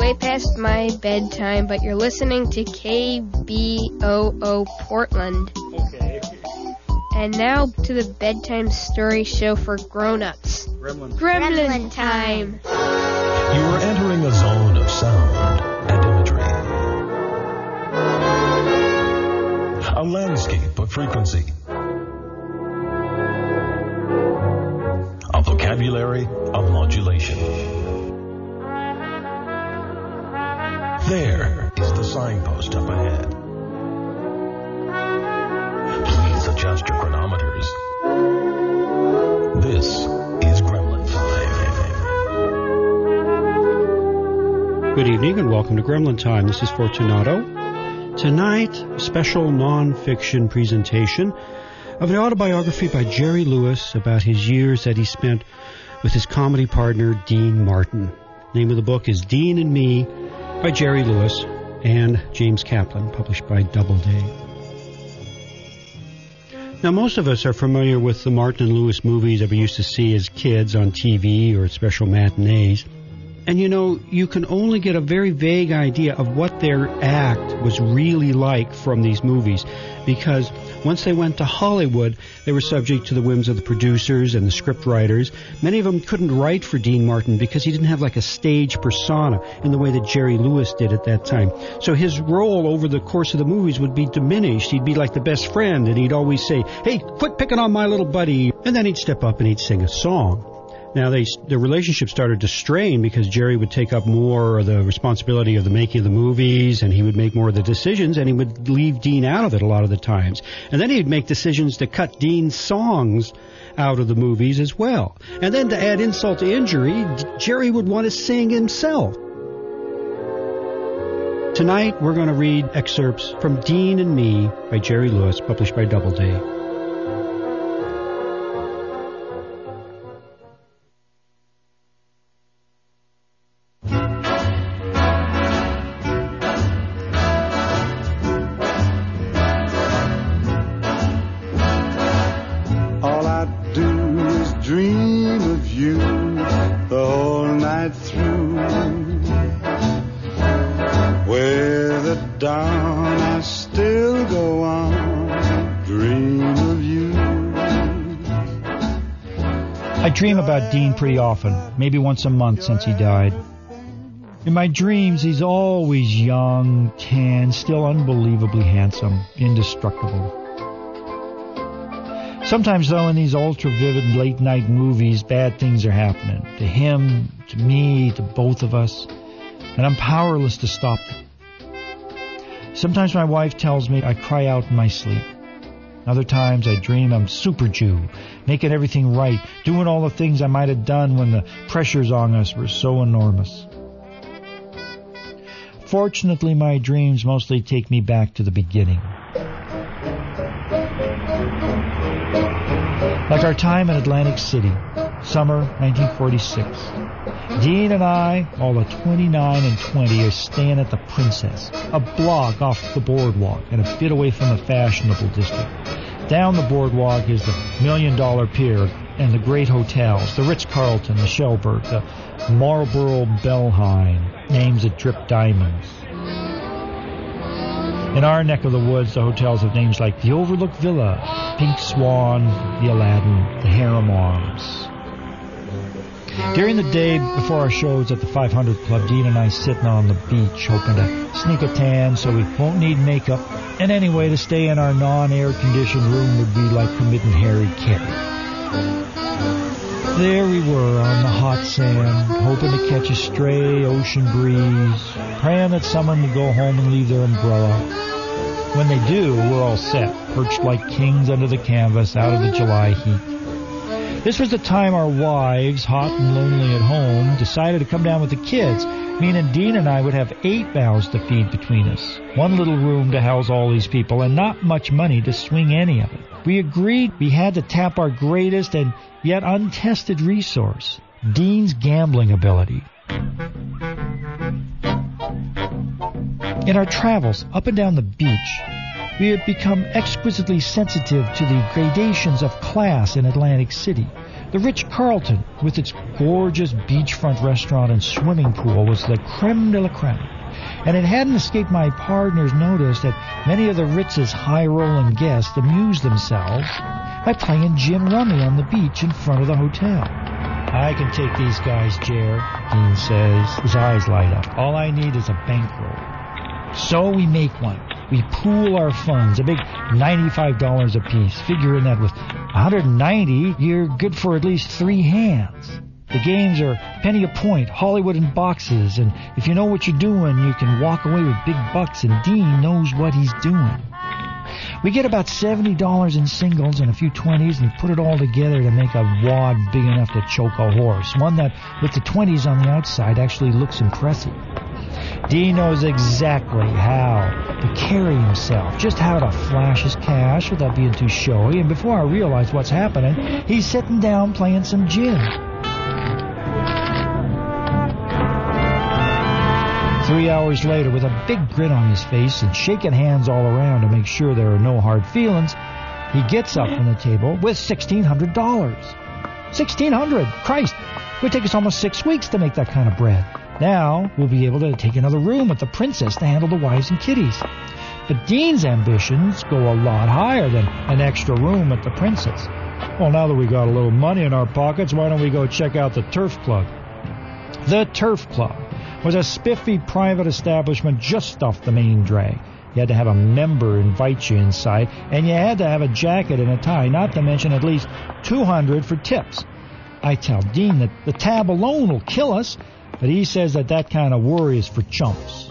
way past my bedtime, but you're listening to KBOO Portland. Okay. And now to the bedtime story show for grown-ups. Gremlin time. You are entering a zone of sound and imagery. A landscape of frequency. A vocabulary of modulation. There is the signpost up ahead. Please adjust your chronometers. This is Gremlin Time. Good evening and welcome to Gremlin Time. This is Fortunato. Tonight, a special non-fiction presentation of an autobiography by Jerry Lewis about his years that he spent with his comedy partner, Dean Martin. The name of the book is Dean and Me by Jerry Lewis and James Kaplan, published by Doubleday. Now, most of us are familiar with the Martin and Lewis movies that we used to see as kids on TV or at special matinees. And, you know, you can only get a very vague idea of what their act was really like from these movies, because once they went to Hollywood, they were subject to the whims of the producers and the script writers. Many of them couldn't write for Dean Martin because he didn't have like a stage persona in the way that Jerry Lewis did at that time. So his role over the course of the movies would be diminished. He'd be like the best friend, and he'd always say, "Hey, quit picking on my little buddy." And then he'd step up and he'd sing a song. Now, the relationship started to strain because Jerry would take up more of the responsibility of the making of the movies, and he would make more of the decisions, and he would leave Dean out of it a lot of the times. And then he'd make decisions to cut Dean's songs out of the movies as well. And then to add insult to injury, Jerry would want to sing himself. Tonight, we're going to read excerpts from Dean and Me by Jerry Lewis, published by Doubleday. I dream about Dean pretty often, maybe once a month since he died. In my dreams, he's always young, tan, still unbelievably handsome, indestructible. Sometimes, though, in these ultra-vivid late-night movies, bad things are happening. To him, to me, to both of us. And I'm powerless to stop them. Sometimes my wife tells me I cry out in my sleep. Other times I dream I'm Super Jew, making everything right, doing all the things I might have done when the pressures on us were so enormous. Fortunately, my dreams mostly take me back to the beginning. Like our time in Atlantic City, summer 1946. Dean and I, all at 29 and 20, are staying at the Princess, a block off the boardwalk and a bit away from the fashionable district. Down the boardwalk is the $1 Million Pier and the great hotels, the Ritz-Carlton, the Schellberg, the Marlborough Bellheim, names that drip diamonds. In our neck of the woods, the hotels have names like the Overlook Villa, Pink Swan, the Aladdin, the Harem Arms. During the day before our shows at the 500 Club, Dean and I sitting on the beach hoping to sneak a tan so we won't need makeup. And anyway, to stay in our non-air-conditioned room would be like committing Harry Carey. There we were on the hot sand, hoping to catch a stray ocean breeze, praying that someone would go home and leave their umbrella. When they do, we're all set, perched like kings under the canvas out of the July heat. This was the time our wives, hot and lonely at home, decided to come down with the kids, meaning Dean and I would have 8 mouths to feed between us. One little room to house all these people, and not much money to swing any of it. We agreed we had to tap our greatest and yet untested resource, Dean's gambling ability. In our travels up and down the beach, We have become exquisitely sensitive to the gradations of class in Atlantic City. The Ritz-Carlton, with its gorgeous beachfront restaurant and swimming pool, was the creme de la creme. And it hadn't escaped my partner's notice that many of the Ritz's high-rolling guests amused themselves by playing gin rummy on the beach in front of the hotel. I can take these guys, Jer, Dean says. His eyes light up. All I need is a bankroll. So we make one. We pool our funds, a big $95 apiece. Figuring that with $190, you're good for at least 3 hands. The games are penny a point, Hollywood in boxes, and if you know what you're doing, you can walk away with big bucks, and Dean knows what he's doing. We get about $70 in singles and a few 20s and put it all together to make a wad big enough to choke a horse, one that, with the 20s on the outside, actually looks impressive. Dean knows exactly how to carry himself, just how to flash his cash without being too showy, and before I realize what's happening, he's sitting down playing some gin. 3 hours later, with a big grin on his face and shaking hands all around to make sure there are no hard feelings, he gets up from the table with $1,600. $1,600! Christ! It would take us almost 6 weeks to make that kind of bread. Now, we'll be able to take another room at the Princess to handle the wives and kiddies. But Dean's ambitions go a lot higher than an extra room at the Princess. Well, now that we got a little money in our pockets, why don't we go check out the Turf Club? The Turf Club was a spiffy private establishment just off the main drag. You had to have a member invite you inside, and you had to have a jacket and a tie, not to mention at least $200 for tips. I tell Dean that the tab alone will kill us, but he says that kind of worry is for chumps.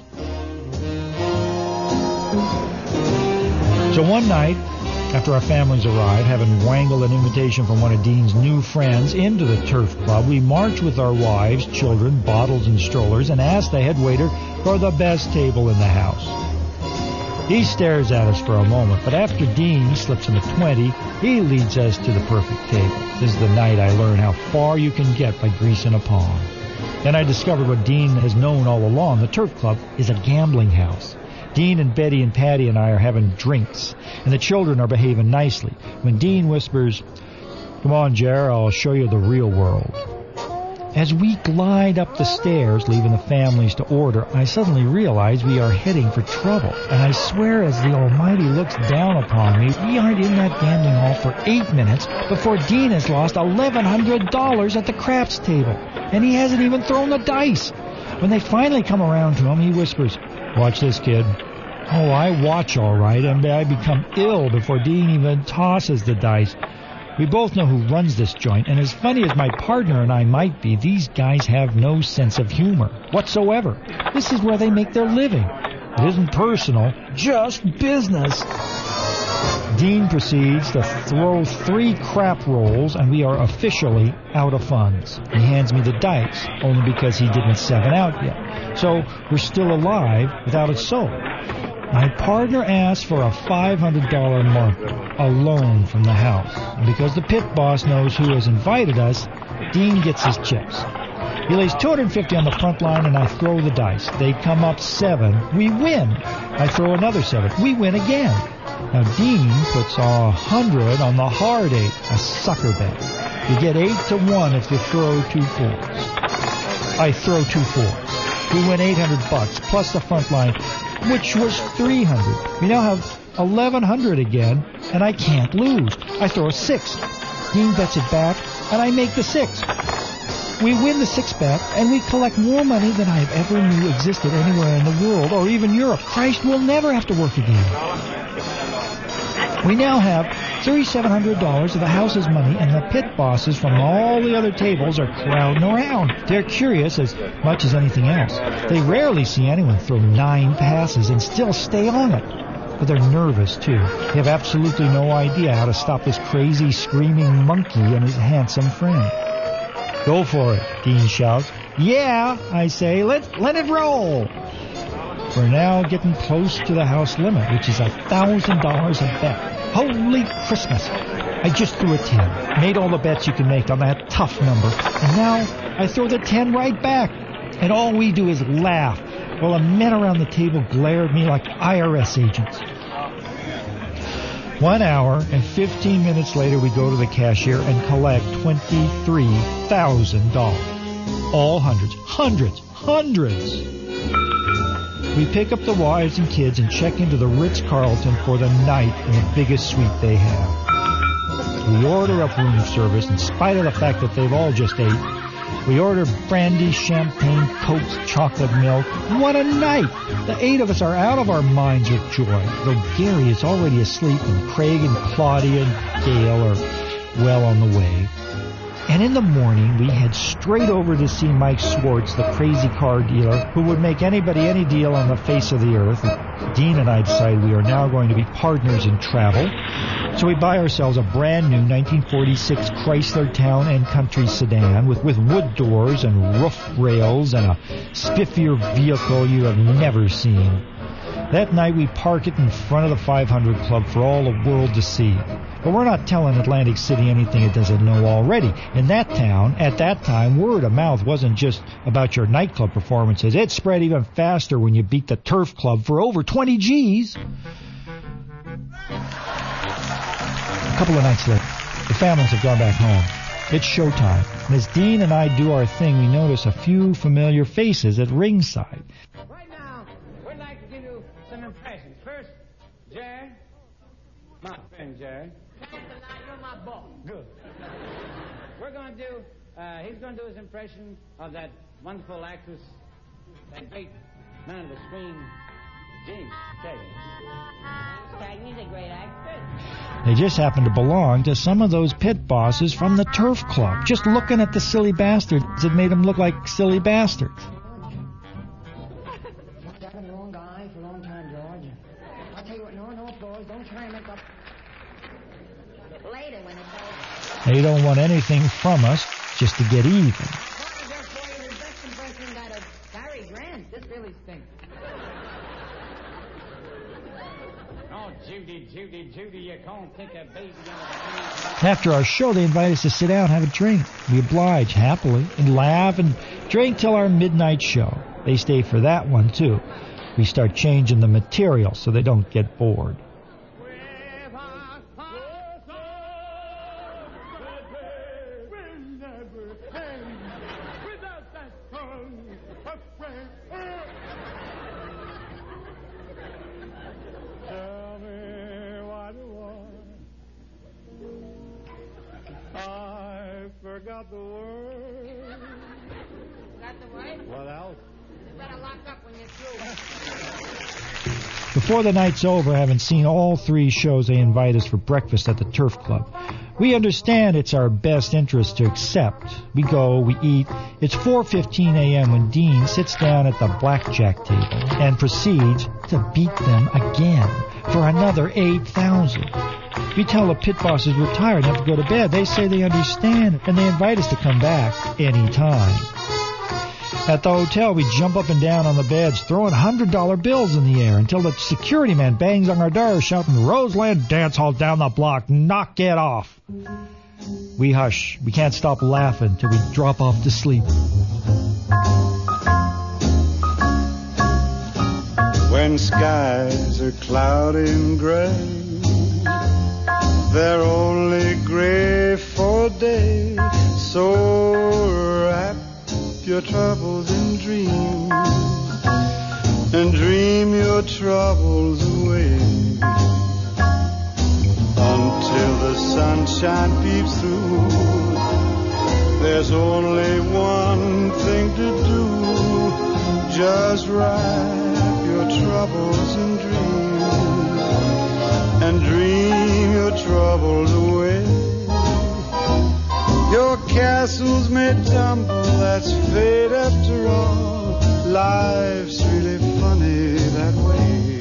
So one night, after our families arrived, having wangled an invitation from one of Dean's new friends into the Turf Club, we marched with our wives, children, bottles, and strollers, and asked the head waiter for the best table in the house. He stares at us for a moment, but after Dean slips him a 20, he leads us to the perfect table. This is the night I learned how far you can get by greasing a palm. Then I discovered what Dean has known all along. The Turf Club is a gambling house. Dean and Betty and Patty and I are having drinks, and the children are behaving nicely. When Dean whispers, "Come on, Jer, I'll show you the real world." As we glide up the stairs, leaving the families to order, I suddenly realize we are heading for trouble. And I swear as the Almighty looks down upon me, we aren't in that gambling hall for 8 minutes before Dean has lost $1,100 at the craps table. And he hasn't even thrown the dice. When they finally come around to him, he whispers, "Watch this, kid." Oh, I watch all right, and I become ill before Dean even tosses the dice. We both know who runs this joint, and as funny as my partner and I might be, these guys have no sense of humor whatsoever. This is where they make their living. It isn't personal, just business. Dean proceeds to throw 3 crap rolls, and we are officially out of funds. He hands me the dice, only because he didn't 7 out yet. So we're still alive without a soul. My partner asked for a $500 marker, a loan from the house. And because the pit boss knows who has invited us, Dean gets his chips. He lays $250 on the front line, and I throw the dice. They come up 7. We win. I throw another 7. We win again. Now Dean puts $100 on the hard 8, a sucker bet. You get 8 to 1 if you throw 2 4s. I throw 2 4s. We win $800 plus the front line, which was $300. We now have $1,100 again, and I can't lose. I throw a 6. Dean bets it back, and I make the 6. We win the 6 bet, and we collect more money than I have ever knew existed anywhere in the world, or even Europe. Christ, we'll never have to work again. We now have $3,700 of the house's money, and the pit bosses from all the other tables are crowding around. They're curious as much as anything else. They rarely see anyone throw 9 passes and still stay on it. But they're nervous, too. They have absolutely no idea how to stop this crazy, screaming monkey and his handsome friend. "Go for it," Dean shouts. "Yeah," I say. Let it roll." We're now getting close to the house limit, which is $1,000 a bet. Holy Christmas! I just threw a 10. Made all the bets you can make on that tough number. And now I throw the 10 right back. And all we do is laugh, while the men around the table glare at me like IRS agents. 1 hour and 15 minutes later, we go to the cashier and collect $23,000. All hundreds. We pick up the wives and kids and check into the Ritz-Carlton for the night in the biggest suite they have. We order up room service in spite of the fact that they've all just ate. We order brandy, champagne, Cokes, chocolate milk. What a night! The 8 of us are out of our minds with joy, though Gary is already asleep and Craig and Claudia and Gail are well on the way. And in the morning, we head straight over to see Mike Swartz, the crazy car dealer, who would make anybody any deal on the face of the earth. Dean and I decide we are now going to be partners in travel. So we buy ourselves a brand new 1946 Chrysler Town and Country sedan with wood doors and roof rails and a spiffier vehicle you have never seen. That night we park it in front of the 500 Club for all the world to see. But we're not telling Atlantic City anything it doesn't know already. In that town, at that time, word of mouth wasn't just about your nightclub performances. It spread even faster when you beat the Turf Club for over 20 G's. A couple of nights later, the families have gone back home. It's showtime, and as Dean and I do our thing, we notice a few familiar faces at ringside. Right now, we'd like to give you some impressions. First, Jerry, my friend Jerry. You're my boss. Good. We're going to do, he's going to do his impression of that wonderful actress, that great man of the screen, James Cagney. Cagney's a great actor. They just happen to belong to some of those pit bosses from the Turf Club. Just looking at the silly bastards, it made them look like silly bastards. I've been a long guy for a long time, George. I'll tell you what, no, boys, don't try and make up later when it's over. They don't want anything from us, just to get even. Best impression that of Cary Grant. This really stinks. Oh, Judy, you can't think of baby on After our show, they invite us to sit down and have a drink. We oblige happily and laugh and drink till our midnight show. They stay for that one, too. We start changing the material so they don't get bored. Forgot the word. Got the word? What else? You better lock up when you're through. Before the night's over, having seen all 3 shows, they invite us for breakfast at the Turf Club. We understand it's our best interest to accept. We go, we eat. It's 4:15 a.m. when Dean sits down at the blackjack table and proceeds to beat them again for another $8,000. We tell the pit bosses we're tired and have to go to bed. They say they understand, and they invite us to come back any time. At the hotel, we jump up and down on the beds, throwing $100 bills in the air until the security man bangs on our door, shouting, "Roseland Dance Hall down the block, knock it off." We hush. We can't stop laughing till we drop off to sleep. When skies are cloudy and gray, they're only gray for a day, so wrap your troubles in dreams and dream your troubles away until the sunshine peeps through. There's only one thing to do, just wrap your troubles in dreams and dream your troubles away. Your castles may tumble, that's fate after all. Life's really funny that way.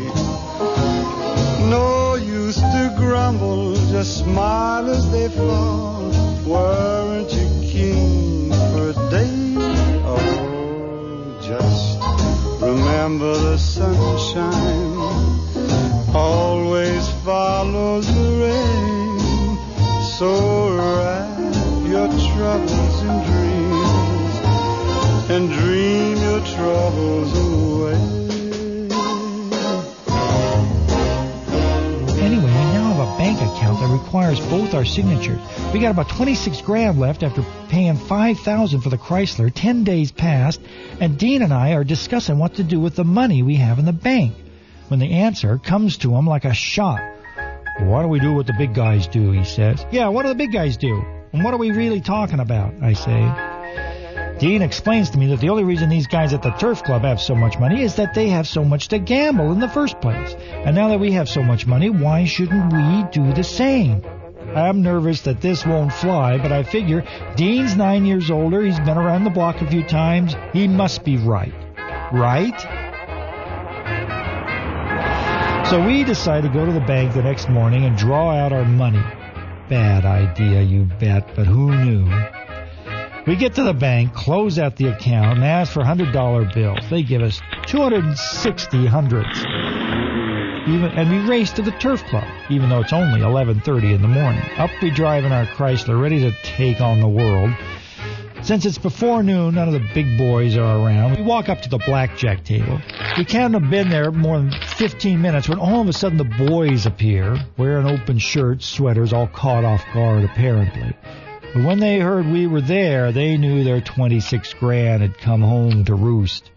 No use to grumble, just smile as they fall. Weren't you king for a day? Oh, just remember the sunshine always follows the rain. So wrap your troubles in dreams and dream your troubles away. Anyway, we now have a bank requires both our signatures. We got about 26 grand left after paying $5,000 for the Chrysler. 10 days passed, and Dean and I are discussing what to do with the money we have in the bank, when the answer comes to him like a shot. Why don't we do what the big guys do, he says. Yeah, what do the big guys do? And what are we really talking about, I say. Dean explains to me that the only reason these guys at the Turf Club have so much money is that they have so much to gamble in the first place. And now that we have so much money, why shouldn't we do the same? I'm nervous that this won't fly, but I figure Dean's 9 years older, he's been around the block a few times, he must be right. Right? So we decide to go to the bank the next morning and draw out our money. Bad idea, you bet, but who knew? We get to the bank, close out the account, and ask for $100 bills. They give us 260 hundreds. And we race to the Turf Club, even though it's only 11:30 in the morning. Up we drive in our Chrysler, ready to take on the world. Since it's before noon, none of the big boys are around. We walk up to the blackjack table. We can't have been there more than 15 minutes when all of a sudden the boys appear, wearing open shirts, sweaters, all caught off guard apparently. But when they heard we were there, they knew their 26 grand had come home to roost.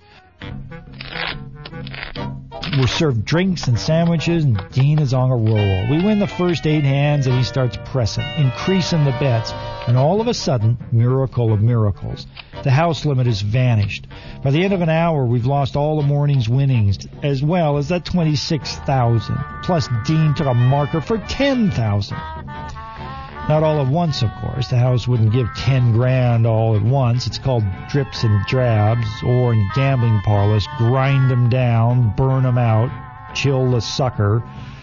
We're served drinks and sandwiches, and Dean is on a roll. We win the first 8 hands, and he starts pressing, increasing the bets. And all of a sudden, miracle of miracles, the house limit has vanished. By the end of an hour, we've lost all the morning's winnings, as well as that $26,000. Plus, Dean took a marker for $10,000. Not all at once, of course. The house wouldn't give 10 grand all at once. It's called drips and drabs, or in gambling parlors, grind them down, burn them out, chill the sucker.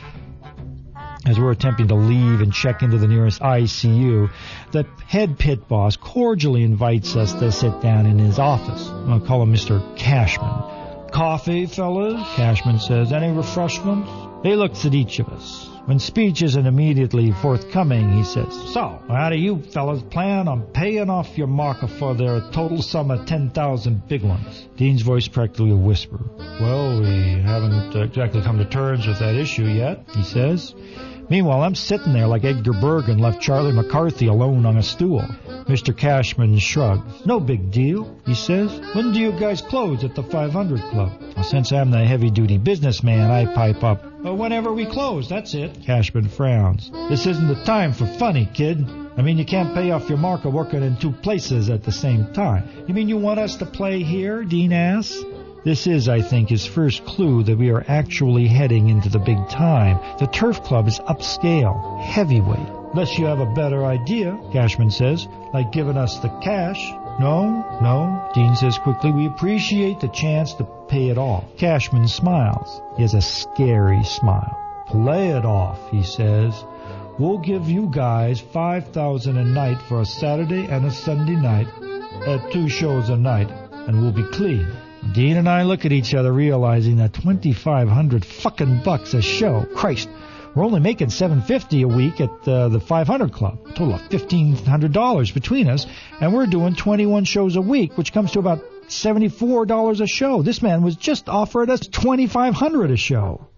As we're attempting to leave and check into the nearest ICU, the head pit boss cordially invites us to sit down in his office. I'll call him Mr. Cashman. Coffee, fellas? Cashman says. Any refreshments? He looks at each of us. When speech isn't immediately forthcoming, he says, So, how do you fellas plan on paying off your marker for their total sum of 10,000 big ones? Dean's voice practically a whisper. Well, we haven't exactly come to terms with that issue yet, he says. Meanwhile, I'm sitting there like Edgar Bergen left Charlie McCarthy alone on a stool. Mr. Cashman shrugs. No big deal, he says. When do you guys close at the 500 Club? Well, since I'm the heavy-duty businessman, I pipe up. Well, whenever we close, that's it. Cashman frowns. This isn't the time for funny, kid. I mean, you can't pay off your marker working in 2 places at the same time. You mean you want us to play here? Dean asks. This is, I think, his first clue that we are actually heading into the big time. The Turf Club is upscale, heavyweight. Unless you have a better idea, Cashman says, like giving us the cash. No, Dean says quickly. We appreciate the chance to pay it off. Cashman smiles. He has a scary smile. Play it off, he says. We'll give you guys $5,000 a night for a Saturday and a Sunday night at 2 shows a night, and we'll be clean. Dean and I look at each other, realizing that 2,500 fucking bucks a show. Christ, we're only making $750 a week at the 500 Club. A total of $1,500 between us, and we're doing 21 shows a week, which comes to about $74 a show. This man was just offering us $2,500 a show.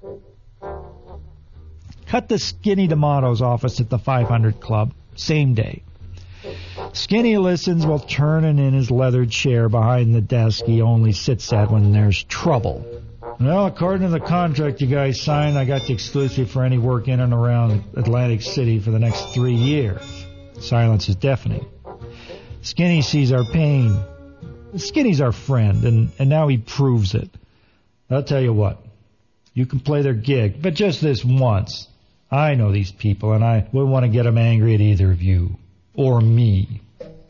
Cut to Skinny D'Amato's office at the 500 Club, same day. Skinny listens while turning in his leather chair behind the desk he only sits at when there's trouble. Well, according to the contract you guys signed, I got the exclusive for any work in and around Atlantic City for the next 3 years. Silence is deafening. Skinny sees our pain. Skinny's our friend, and now he proves it. I'll tell you what. You can play their gig, but just this once. I know these people, and I wouldn't want to get them angry at either of you. Or me.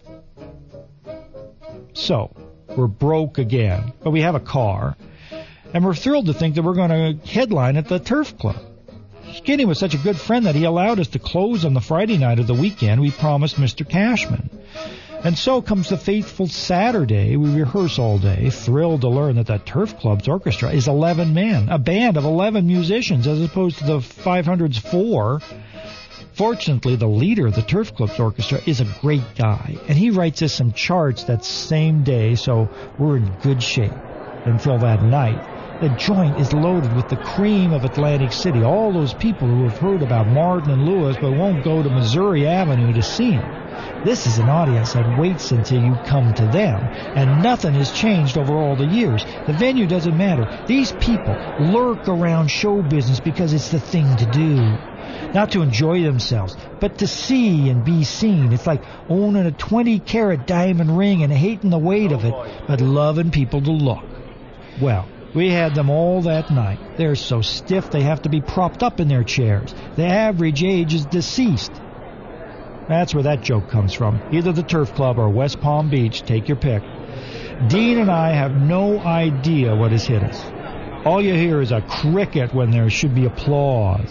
So, we're broke again, but we have a car, and we're thrilled to think that we're going to headline at the Turf Club. Skinny was such a good friend that he allowed us to close on the Friday night of the weekend we promised Mr. Cashman. And so comes the fateful Saturday. We rehearse all day, thrilled to learn that the Turf Club's orchestra is 11 men, a band of 11 musicians, as opposed to the 500's 4. Fortunately, the leader of the Turf Club's orchestra is a great guy, and he writes us some charts that same day, so we're in good shape. Until that night, The joint is loaded with the cream of Atlantic City, all those people who have heard about Martin and Lewis but won't go to Missouri Avenue to see them. This is an audience that waits until you come to them, and nothing has changed over all the years. The venue doesn't matter. These people lurk around show business because it's the thing to do. Not to enjoy themselves, but to see and be seen. It's like owning a 20-carat diamond ring and hating the weight of it, but loving people to look. Well, we had them all that night. They're so stiff they have to be propped up in their chairs. The average age is deceased. That's where that joke comes from. Either the Turf Club or West Palm Beach, take your pick. Dean and I have no idea what has hit us. All you hear is a cricket when there should be applause.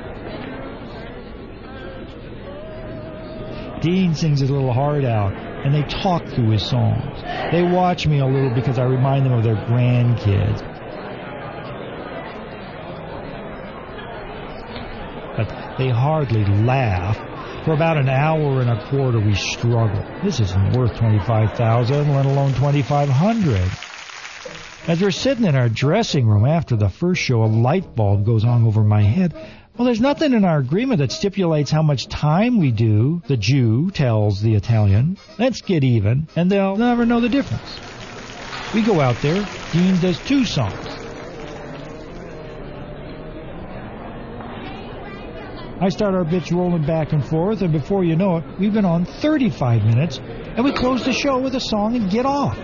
Dean sings his little heart out, and they talk through his songs. They watch me a little because I remind them of their grandkids. But they hardly laugh. For about an hour and a quarter, we struggle. This isn't worth $25,000, let alone $2,500. As we're sitting in our dressing room after the first show, a light bulb goes on over my head. Well, there's nothing in our agreement that stipulates how much time we do, the Jew tells the Italian. Let's get even, and they'll never know the difference. We go out there. Dean does 2 songs. I start our bits rolling back and forth, and before you know it, we've been on 35 minutes, and we close the show with a song and get off.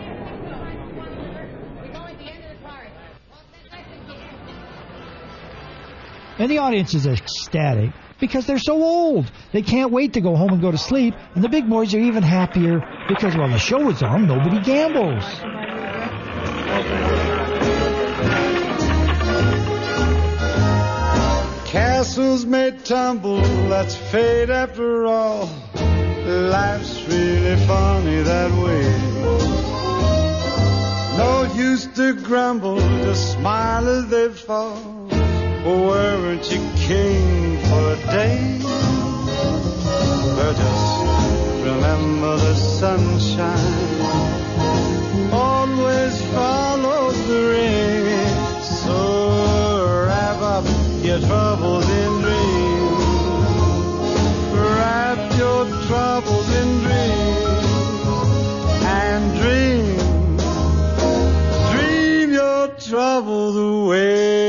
And the audience is ecstatic because they're so old. They can't wait to go home and go to sleep, and the big boys are even happier because while the show is on, nobody gambles. Castles may tumble, that's fate after all. Life's really funny that way. No use to grumble, just smile as they fall. Weren't you king for a day? Well, just remember the sunshine always follows the rain. So wrap up your troubles in dreams. Wrap your troubles in dreams. And dream your troubles away.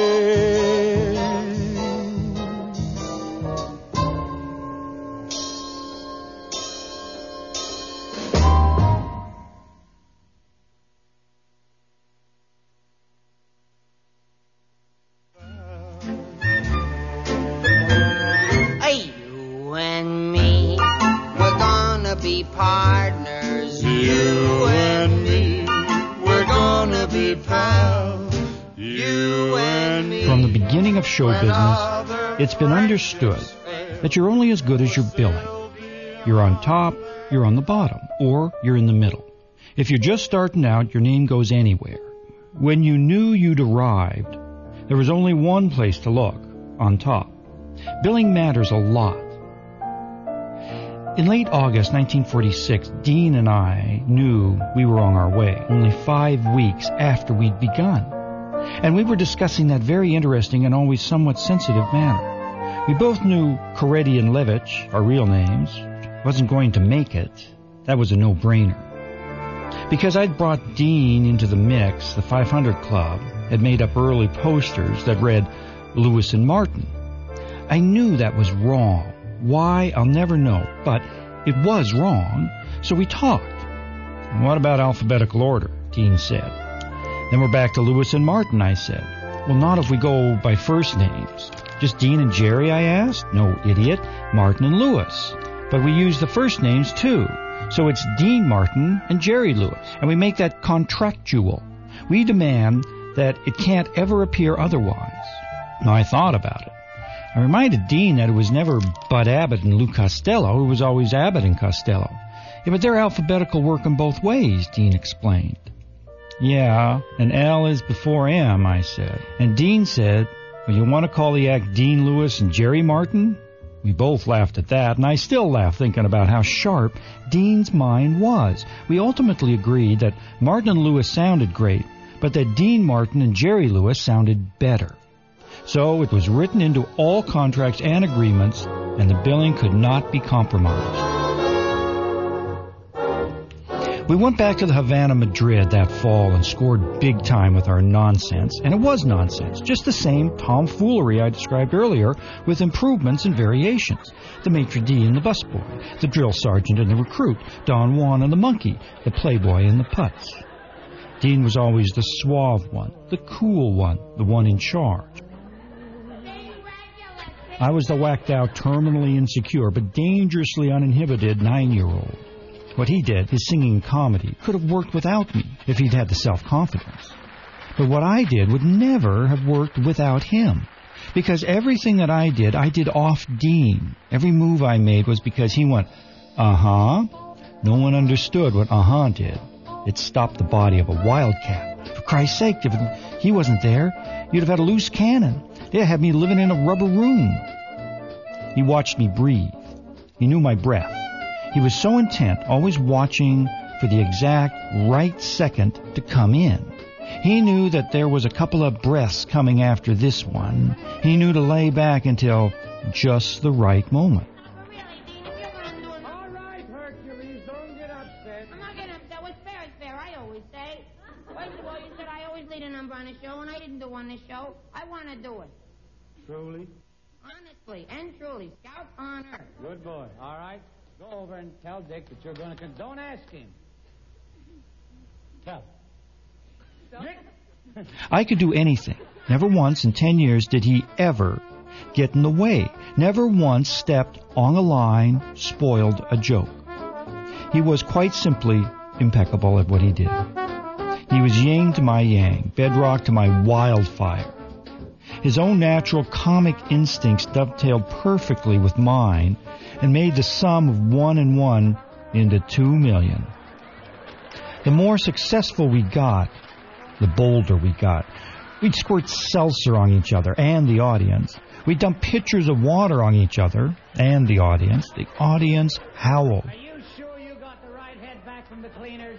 Partners, you and me, we're gonna be pals, you and me. From the beginning of show business, it's been understood that you're only as good as your billing. You're on top, you're on the bottom, or you're in the middle. If you're just starting out, your name goes anywhere. When you knew you'd arrived, there was only one place to look, on top. Billing matters a lot. In late August 1946, Dean and I knew we were on our way, only 5 weeks after we'd begun. And we were discussing that very interesting and always somewhat sensitive matter. We both knew Coretti and Levitch, our real names, wasn't going to make it. That was a no-brainer. Because I'd brought Dean into the mix, the 500 Club had made up early posters that read Lewis and Martin. I knew that was wrong. Why, I'll never know, but it was wrong, so we talked. What about alphabetical order? Dean said. Then we're back to Lewis and Martin, I said. Well, not if we go by first names. Just Dean and Jerry, I asked. No, idiot, Martin and Lewis. But we use the first names, too. So it's Dean Martin and Jerry Lewis, and we make that contractual. We demand that it can't ever appear otherwise. Now, I thought about it. I reminded Dean that it was never Bud Abbott and Lou Costello. It was always Abbott and Costello. Yeah, but they're alphabetical working both ways, Dean explained. Yeah, and L is before M, I said. And Dean said, well, you want to call the act Dean Lewis and Jerry Martin? We both laughed at that, and I still laugh thinking about how sharp Dean's mind was. We ultimately agreed that Martin and Lewis sounded great, but that Dean Martin and Jerry Lewis sounded better. So it was written into all contracts and agreements, and the billing could not be compromised. We went back to the Havana, Madrid that fall and scored big time with our nonsense, and it was nonsense, just the same tomfoolery I described earlier with improvements and variations. The maitre d' and the busboy, the drill sergeant and the recruit, Don Juan and the monkey, the playboy and the putz. Dean was always the suave one, the cool one, the one in charge. I was the whacked-out, terminally insecure, but dangerously uninhibited 9-year-old. What he did, his singing comedy, could have worked without me if he'd had the self-confidence. But what I did would never have worked without him, because everything that I did off Dean. Every move I made was because he went, uh-huh. No one understood what uh-huh did. It stopped the body of a wildcat. For Christ's sake, if he wasn't there, you'd have had a loose cannon. They'd have me living in a rubber room. He watched me breathe. He knew my breath. He was so intent, always watching for the exact right second to come in. He knew that there was a couple of breaths coming after this one. He knew to lay back until just the right moment. All right, Hercules, don't get upset. I'm not getting upset. What's fair is fair, I always say. First of all, you said I always lead a number on a show, and I didn't do one this show. I want to do it. Truly? Honestly and truly. Scout honor. Good boy. All right. Go over and tell Dick that you're going to... Don't ask him. Tell. Dick? I could do anything. Never once in 10 years did he ever get in the way. Never once stepped on a line, spoiled a joke. He was quite simply impeccable at what he did. He was yin to my yang, bedrock to my wildfire. His own natural comic instincts dovetailed perfectly with mine and made the sum of 1 and 1 into 2 million. The more successful we got, the bolder we got. We'd squirt seltzer on each other and the audience. We'd dump pitchers of water on each other and the audience. The audience howled. Are you sure you got the right head back from the cleaners?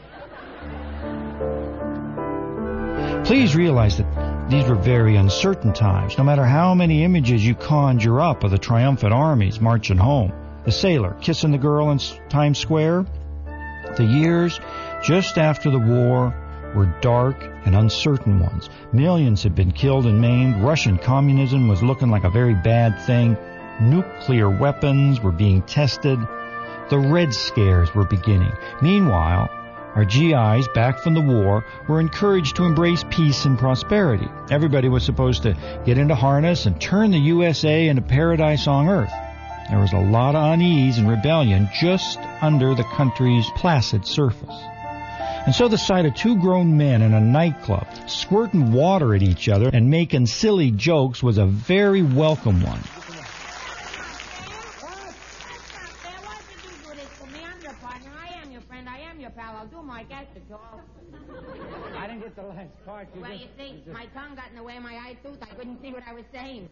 Please realize that these were very uncertain times. No matter how many images you conjure up of the triumphant armies marching home, the sailor kissing the girl in Times Square, the years just after the war were dark and uncertain ones. Millions had been killed and maimed. Russian communism was looking like a very bad thing. Nuclear weapons were being tested. The Red Scares were beginning. Meanwhile, our GIs back from the war were encouraged to embrace peace and prosperity. Everybody was supposed to get into harness and turn the USA into paradise on earth. There was a lot of unease and rebellion just under the country's placid surface. And so the sight of 2 grown men in a nightclub squirting water at each other and making silly jokes was a very welcome one. I didn't get the last part. Well, you see, my tongue got in the way of my eye tooth. I couldn't see what I was saying.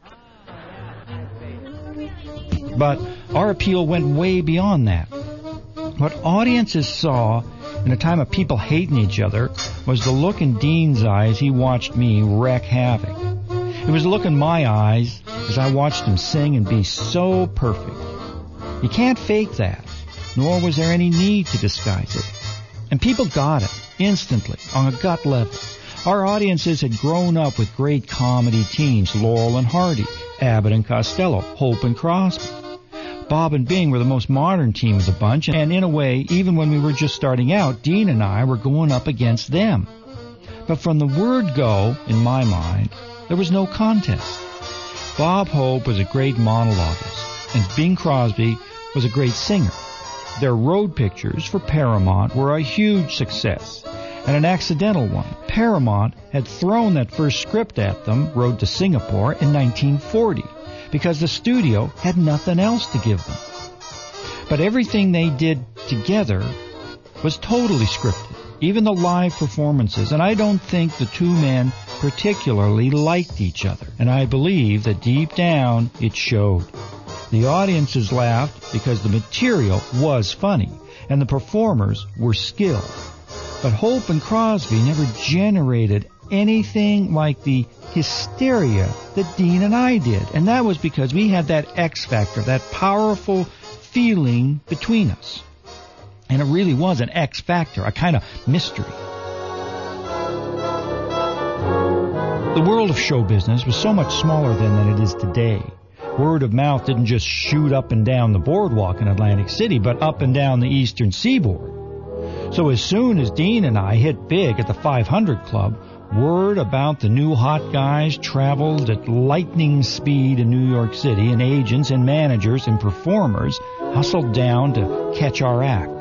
But our appeal went way beyond that. What audiences saw in a time of people hating each other was the look in Dean's eyes he watched me wreak havoc. It was the look in my eyes as I watched him sing and be so perfect. You can't fake that, nor was there any need to disguise it. And people got it instantly, on a gut level. Our audiences had grown up with great comedy teams, Laurel and Hardy, Abbott and Costello, Hope and Crosby. Bob and Bing were the most modern team of the bunch, and in a way, even when we were just starting out, Dean and I were going up against them. But from the word go, in my mind, there was no contest. Bob Hope was a great monologuist, and Bing Crosby was a great singer. Their road pictures for Paramount were a huge success, and an accidental one. Paramount had thrown that first script at them, Road to Singapore, in 1940, because the studio had nothing else to give them. But everything they did together was totally scripted, even the live performances, and I don't think the 2 men particularly liked each other, and I believe that deep down it showed. The audiences laughed because the material was funny, and the performers were skilled. But Hope and Crosby never generated anything like the hysteria that Dean and I did. And that was because we had that X factor, that powerful feeling between us. And it really was an X factor, a kind of mystery. The world of show business was so much smaller then than it is today. Word of mouth didn't just shoot up and down the boardwalk in Atlantic City, but up and down the eastern seaboard. So as soon as Dean and I hit big at the 500 Club, word about the new hot guys traveled at lightning speed in New York City, and agents and managers and performers hustled down to catch our act.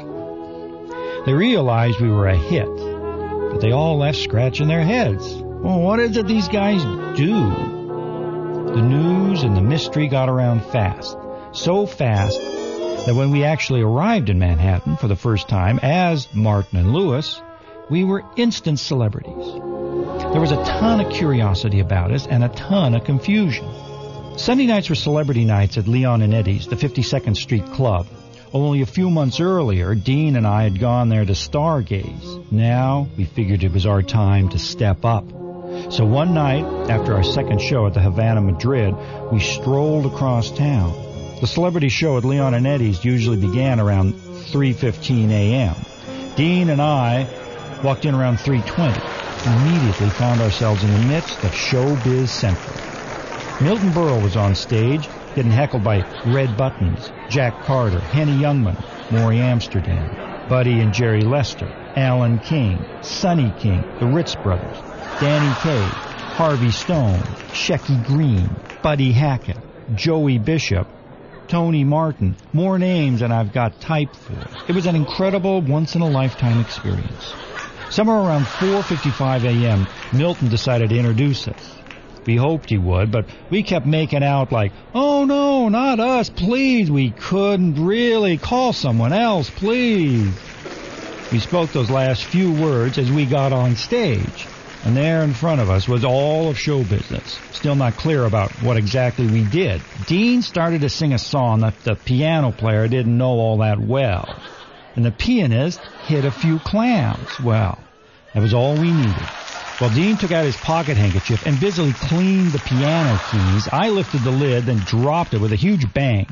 They realized we were a hit, but they all left scratching their heads. Well, what is it these guys do? The news and the mystery got around fast. So fast that when we actually arrived in Manhattan for the first time as Martin and Lewis, we were instant celebrities. There was a ton of curiosity about us and a ton of confusion. Sunday nights were celebrity nights at Leon and Eddie's, the 52nd Street Club. Only a few months earlier, Dean and I had gone there to stargaze. Now, we figured it was our time to step up. So one night, after our second show at the Havana, Madrid, we strolled across town. The celebrity show at Leon and Eddie's usually began around 3:15 a.m. Dean and I walked in around 3:20 and immediately found ourselves in the midst of Showbiz Central. Milton Berle was on stage, getting heckled by Red Buttons, Jack Carter, Henny Youngman, Maury Amsterdam, Buddy and Jerry Lester, Alan King, Sonny King, the Ritz Brothers, Danny Kaye, Harvey Stone, Shecky Green, Buddy Hackett, Joey Bishop, Tony Martin, more names than I've got typed for. It was an incredible once-in-a-lifetime experience. Somewhere around 4:55 a.m., Milton decided to introduce us. We hoped he would, but we kept making out like, "Oh no, not us, please, we couldn't really, call someone else, please." We spoke those last few words as we got on stage. And there in front of us was all of show business, still not clear about what exactly we did. Dean started to sing a song that the piano player didn't know all that well. And the pianist hit a few clams. Well, that was all we needed. While Dean took out his pocket handkerchief and busily cleaned the piano keys, I lifted the lid, then dropped it with a huge bang.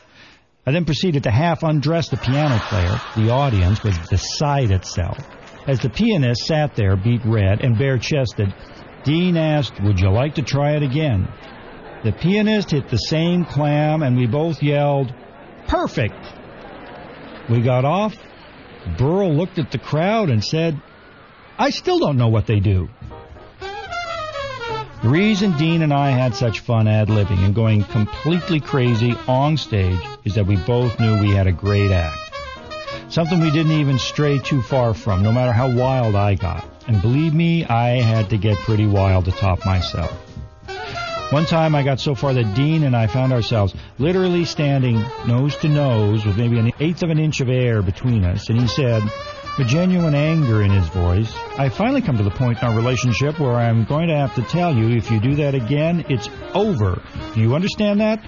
I then proceeded to half undress the piano player. The audience was beside itself. As the pianist sat there, beat red and bare-chested, Dean asked, "Would you like to try it again?" The pianist hit the same clam, and we both yelled, "Perfect!" We got off. Burl looked at the crowd and said, "I still don't know what they do." The reason Dean and I had such fun ad-libbing and going completely crazy on stage is that we both knew we had a great act. Something we didn't even stray too far from, no matter how wild I got. And believe me, I had to get pretty wild to top myself. One time I got so far that Dean and I found ourselves literally standing nose to nose with maybe an eighth of an inch of air between us, and he said, with genuine anger in his voice, "I finally come to the point in our relationship where I'm going to have to tell you, if you do that again, it's over. Do you understand that?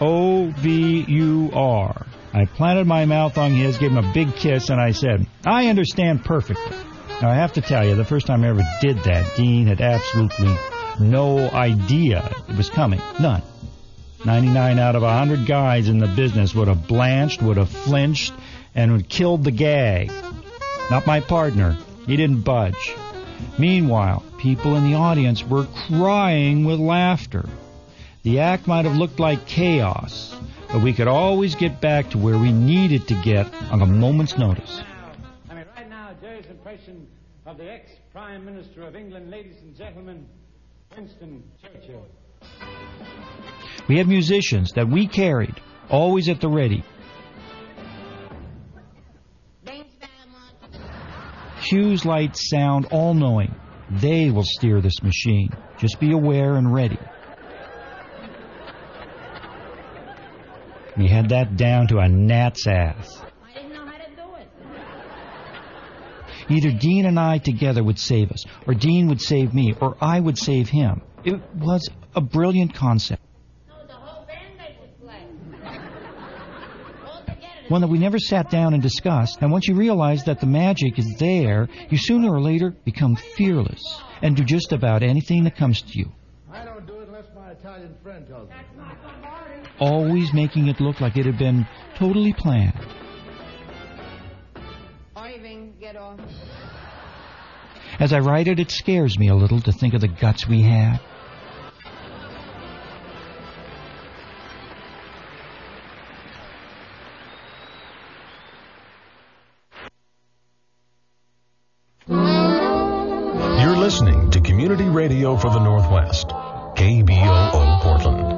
O-V-U-R. I planted my mouth on his, gave him a big kiss, and I said, "I understand perfectly." Now, I have to tell you, the first time I ever did that, Dean had absolutely no idea it was coming. None. 99 out of 100 guys in the business would have blanched, would have flinched, and would have killed the gag. Not my partner. He didn't budge. Meanwhile, people in the audience were crying with laughter. The act might have looked like chaos, but we could always get back to where we needed to get on a moment's notice. Right now, Jerry's impression of the ex-Prime Minister of England, ladies and gentlemen, Winston Churchill. We had musicians that we carried, always at the ready. Cues, lights, sound, all-knowing. They will steer this machine. Just be aware and ready. We had that down to a gnat's ass. I didn't know how to do it. Either Dean and I together would save us, or Dean would save me, or I would save him. It was a brilliant concept. No, the whole band they would play. All together, one that we never sat down and discussed, and once you realize that the magic is there, you sooner or later become fearless and do just about anything that comes to you. I don't do it unless my Italian friend tells me. Always making it look like it had been totally planned. Irving, get off. As I write it, it scares me a little to think of the guts we had. You're listening to Community Radio for the Northwest, KBOO Portland.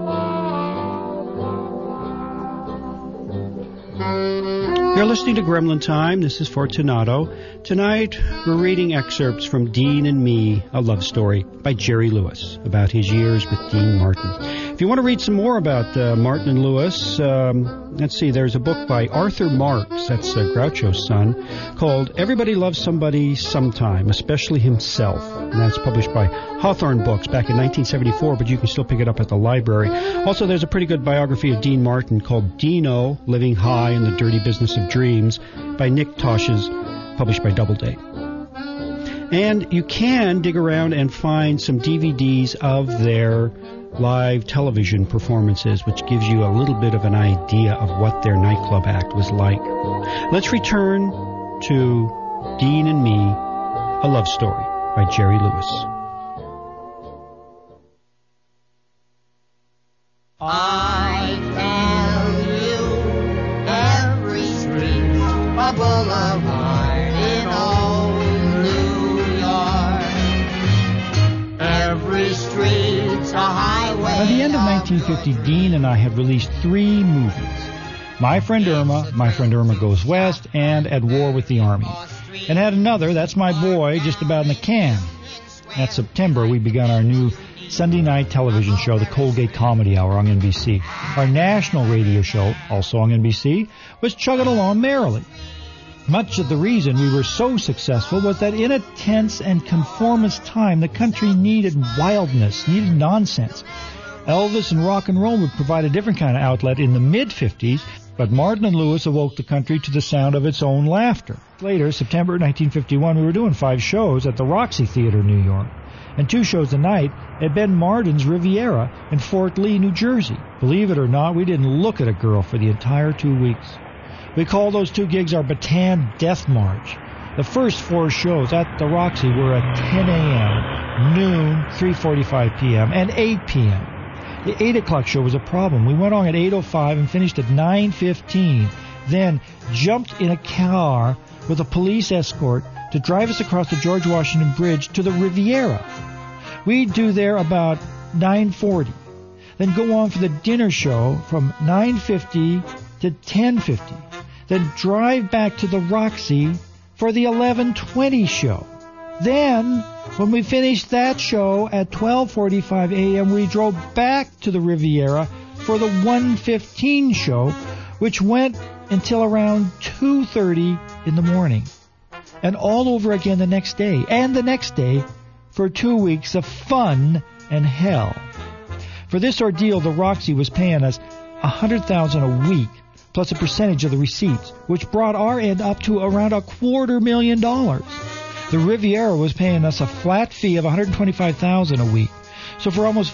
You're listening to Gremlin Time. This is Fortunato. Tonight, we're reading excerpts from Dean and Me, a love story by Jerry Lewis about his years with Dean Martin. If you want to read some more about Martin and Lewis, let's see, there's a book by Arthur Marks, that's Groucho's son, called Everybody Loves Somebody Sometime, Especially Himself. And that's published by Hawthorne Books back in 1974, but you can still pick it up at the library. Also, there's a pretty good biography of Dean Martin called Dino, Living High in the Dirty Business of Dreams by Nick Tosches, published by Doubleday. And you can dig around and find some DVDs of their live television performances, which gives you a little bit of an idea of what their nightclub act was like. Let's return to Dean and Me, a love story by Jerry Lewis. I tell you, every street a boulevard in old New York. Every street's a highway. By the end of 1950, Dean and I had released 3 movies. My Friend Irma, My Friend Irma Goes West, and At War with the Army. And had another, That's My Boy, just about in the can. That September, we began our new Sunday night television show, the Colgate Comedy Hour on NBC. Our national radio show, also on NBC, was chugging along merrily. Much of the reason we were so successful was that in a tense and conformist time, the country needed wildness, needed nonsense. Elvis and rock and roll would provide a different kind of outlet in the mid-50s, but Martin and Lewis awoke the country to the sound of its own laughter. Later, September 1951, we were doing 5 shows at the Roxy Theater, New York, and 2 shows a night at Ben Martin's Riviera in Fort Lee, New Jersey. Believe it or not, we didn't look at a girl for the entire 2 weeks. We called those 2 gigs our Bataan Death March. The first 4 shows at the Roxy were at 10 a.m., noon, 3:45 p.m., and 8 p.m. The 8 o'clock show was a problem. We went on at 8:05 and finished at 9:15, then jumped in a car with a police escort to drive us across the George Washington Bridge to the Riviera. We'd do there about 9:40, then go on for the dinner show from 9:50 to 10:50, then drive back to the Roxy for the 11:20 show. Then, when we finished that show at 12:45 a.m., we drove back to the Riviera for the 1:15 show, which went until around 2:30 in the morning. And all over again the next day, and the next day, for 2 weeks of fun and hell. For this ordeal, the Roxy was paying us $100,000 a week, plus a percentage of the receipts, which brought our end up to around $250,000. The Riviera was paying us a flat fee of $125,000 a week. So for almost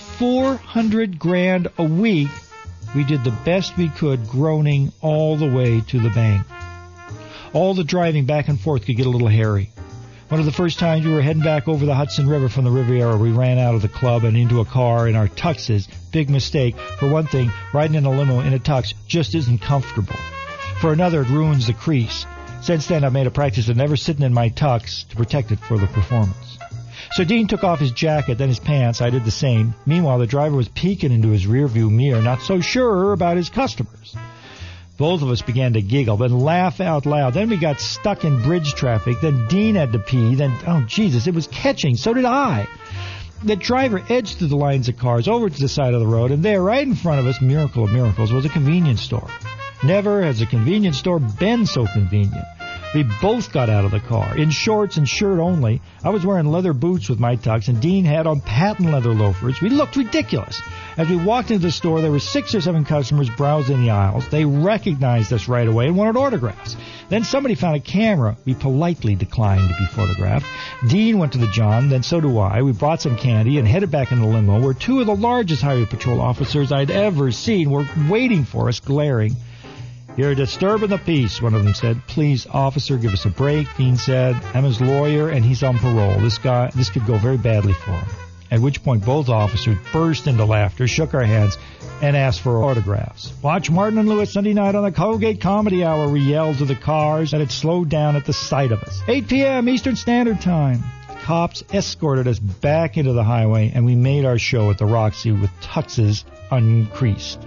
$400,000 a week, we did the best we could, groaning all the way to the bank. All the driving back and forth could get a little hairy. One of the first times we were heading back over the Hudson River from the Riviera, we ran out of the club and into a car in our tuxes. Big mistake. For one thing, riding in a limo in a tux just isn't comfortable. For another, it ruins the crease. Since then, I've made a practice of never sitting in my tux to protect it for the performance. So Dean took off his jacket, then his pants. I did the same. Meanwhile, the driver was peeking into his rearview mirror, not so sure about his customers. Both of us began to giggle, then laugh out loud. Then we got stuck in bridge traffic. Then Dean had to pee. Then, oh, Jesus, it was catching. So did I. The driver edged through the lines of cars over to the side of the road, and there, right in front of us, miracle of miracles, was a convenience store. Never has a convenience store been so convenient. We both got out of the car, in shorts and shirt only. I was wearing leather boots with my tux, and Dean had on patent leather loafers. We looked ridiculous. As we walked into the store, there were 6 or 7 customers browsing the aisles. They recognized us right away and wanted autographs. Then somebody found a camera. We politely declined to be photographed. Dean went to the John, then so do I. We bought some candy and headed back in the limo, where 2 of the largest highway patrol officers I'd ever seen were waiting for us, glaring. "You're disturbing the peace," one of them said. "Please, officer, give us a break," Dean said. "I'm his lawyer, and he's on parole. This could go very badly for him." At which point both officers burst into laughter, shook our hands, and asked for autographs. "Watch Martin and Lewis Sunday night on the Colgate Comedy Hour," we yelled to the cars, and it slowed down at the sight of us. 8 p.m. Eastern Standard Time. Cops escorted us back into the highway, and we made our show at the Roxy with tuxes uncreased.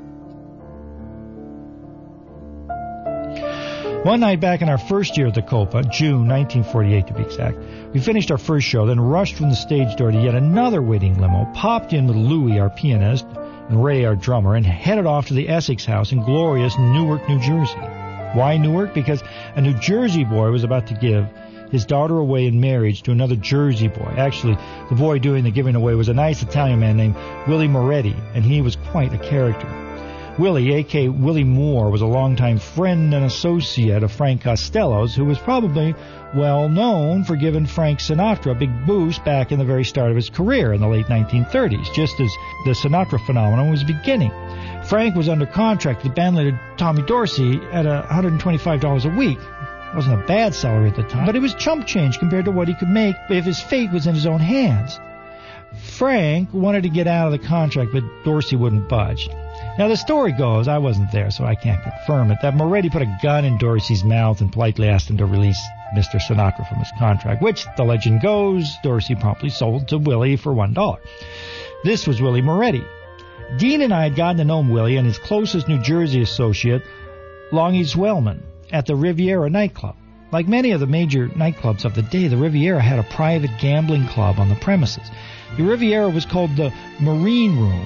One night back in our first year at the Copa, June 1948 to be exact, we finished our first show, then rushed from the stage door to yet another waiting limo, popped in with Louie, our pianist, and Ray, our drummer, and headed off to the Essex house in glorious Newark, New Jersey. Why Newark? Because a New Jersey boy was about to give his daughter away in marriage to another Jersey boy. Actually, the boy doing the giving away was a nice Italian man named Willie Moretti, and he was quite a character. Willie, a.k.a. Willie Moore, was a longtime friend and associate of Frank Costello's, who was probably well known for giving Frank Sinatra a big boost back in the very start of his career in the late 1930s, just as the Sinatra phenomenon was beginning. Frank was under contract with bandleader Tommy Dorsey at $125 a week. It wasn't a bad salary at the time, but it was chump change compared to what he could make if his fate was in his own hands. Frank wanted to get out of the contract, but Dorsey wouldn't budge. Now, the story goes, I wasn't there, so I can't confirm it, that Moretti put a gun in Dorsey's mouth and politely asked him to release Mr. Sinatra from his contract, which, the legend goes, Dorsey promptly sold to Willie for $1. This was Willie Moretti. Dean and I had gotten to know Willie and his closest New Jersey associate, Longy Zwellman, at the Riviera nightclub. Like many of the major nightclubs of the day, the Riviera had a private gambling club on the premises. The Riviera was called the Marine Room.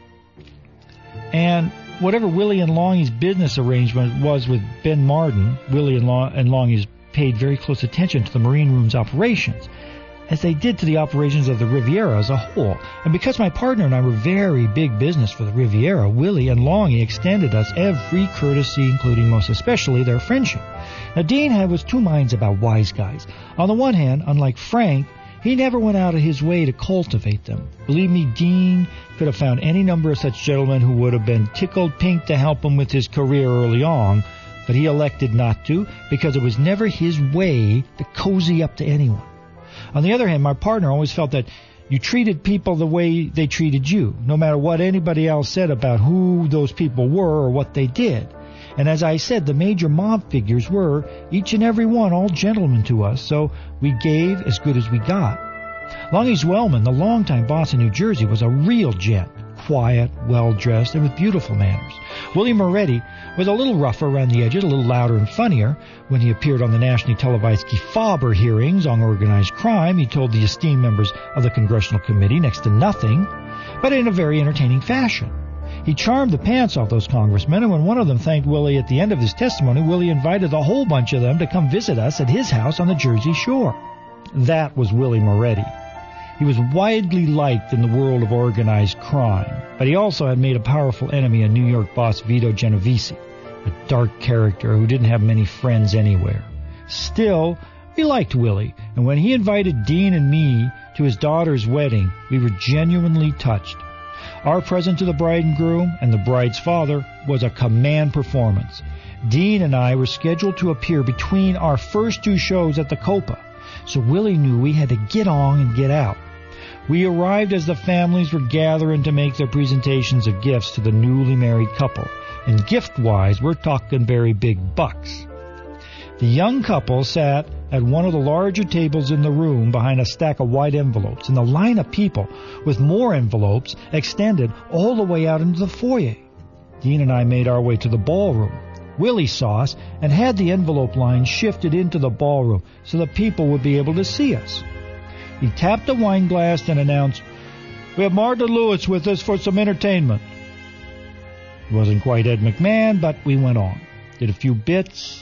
And whatever Willie and Longy's business arrangement was with Ben Martin, Willie and Longy's paid very close attention to the Marine Room's operations, as they did to the operations of the Riviera as a whole. And because my partner and I were very big business for the Riviera, Willie and Longy extended us every courtesy, including most especially their friendship. Now, Dean was 2 minds about wise guys. On the one hand, unlike Frank, he never went out of his way to cultivate them. Believe me, Dean could have found any number of such gentlemen who would have been tickled pink to help him with his career early on, but he elected not to because it was never his way to cozy up to anyone. On the other hand, my partner always felt that you treated people the way they treated you, no matter what anybody else said about who those people were or what they did. And as I said, the major mob figures were, each and every one, all gentlemen to us, so we gave as good as we got. Longy Zwellman, the longtime boss in New Jersey, was a real gent, quiet, well-dressed, and with beautiful manners. Willie Moretti was a little rougher around the edges, a little louder and funnier. When he appeared on the nationally televised Kefauver hearings on organized crime, he told the esteemed members of the Congressional Committee next to nothing, but in a very entertaining fashion. He charmed the pants off those congressmen, and when one of them thanked Willie at the end of his testimony, Willie invited a whole bunch of them to come visit us at his house on the Jersey Shore. That was Willie Moretti. He was widely liked in the world of organized crime, but he also had made a powerful enemy in New York boss Vito Genovese, a dark character who didn't have many friends anywhere. Still, we liked Willie, and when he invited Dean and me to his daughter's wedding, we were genuinely touched. Our present to the bride and groom and the bride's father was a command performance. Dean and I were scheduled to appear between our first 2 shows at the Copa, so Willie knew we had to get on and get out. We arrived as the families were gathering to make their presentations of gifts to the newly married couple, and gift-wise, we're talking very big bucks. The young couple sat at one of the larger tables in the room behind a stack of white envelopes, and the line of people with more envelopes extended all the way out into the foyer. Dean and I made our way to the ballroom. Willie saw us and had the envelope line shifted into the ballroom so the people would be able to see us. He tapped a wine glass and announced, "We have Martin Lewis with us for some entertainment." It wasn't quite Ed McMahon, but we went on. Did a few bits,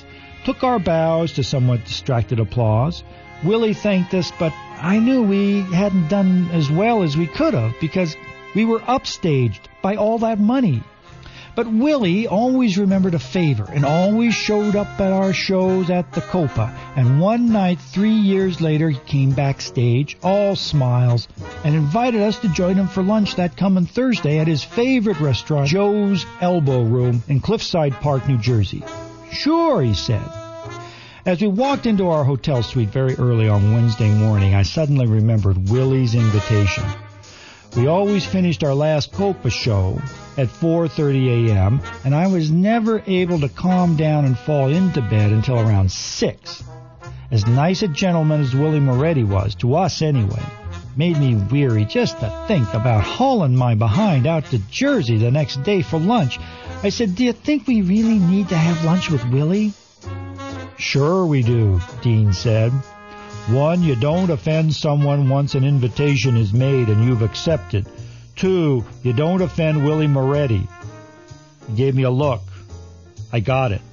took our bows to somewhat distracted applause. Willie thanked us, but I knew we hadn't done as well as we could have because we were upstaged by all that money. But Willie always remembered a favor and always showed up at our shows at the Copa. And one night, 3 years later, he came backstage, all smiles, and invited us to join him for lunch that coming Thursday at his favorite restaurant, Joe's Elbow Room in Cliffside Park, New Jersey. Sure, he said. As we walked into our hotel suite very early on Wednesday morning, I suddenly remembered Willie's invitation. We always finished our last Copa show at 4:30 a.m., and I was never able to calm down and fall into bed until around 6. As nice a gentleman as Willie Moretti was, to us anyway, made me weary just to think about hauling my behind out to Jersey the next day for lunch. I said, "Do you think we really need to have lunch with Willie?" "Sure we do," Dean said. "1, you don't offend someone once an invitation is made and you've accepted. 2, you don't offend Willie Moretti." He gave me a look. I got it.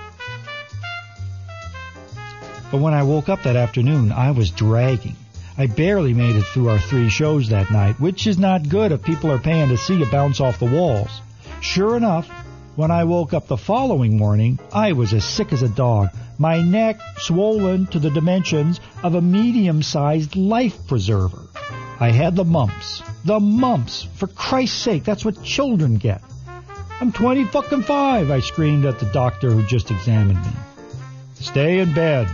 But when I woke up that afternoon, I was dragging. I barely made it through our 3 shows that night, which is not good if people are paying to see you bounce off the walls. Sure enough, when I woke up the following morning, I was as sick as a dog. My neck swollen to the dimensions of a medium-sized life preserver. I had the mumps. The mumps! For Christ's sake, that's what children get. "I'm 20-5, I screamed at the doctor who just examined me. "Stay in bed."